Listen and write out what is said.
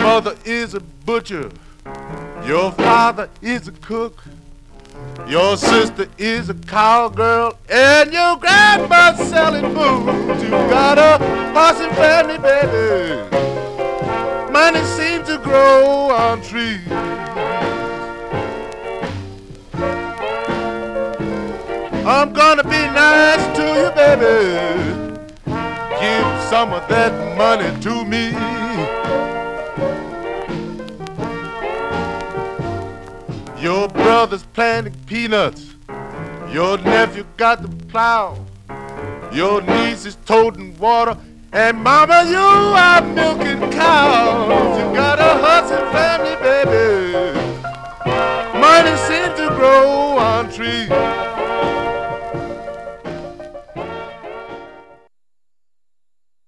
mother is a butcher. Your father is a cook. Your sister is a cowgirl. And your grandma's selling booze. You got a possum family, baby. Money seems to grow on trees. I'm gonna be nice to you, baby. Give some of that money to me. Your brother's planting peanuts. Your nephew got the plow. Your niece is toting water. And mama, you are milking cows. You got a hustling family, baby. Money seems to grow on trees.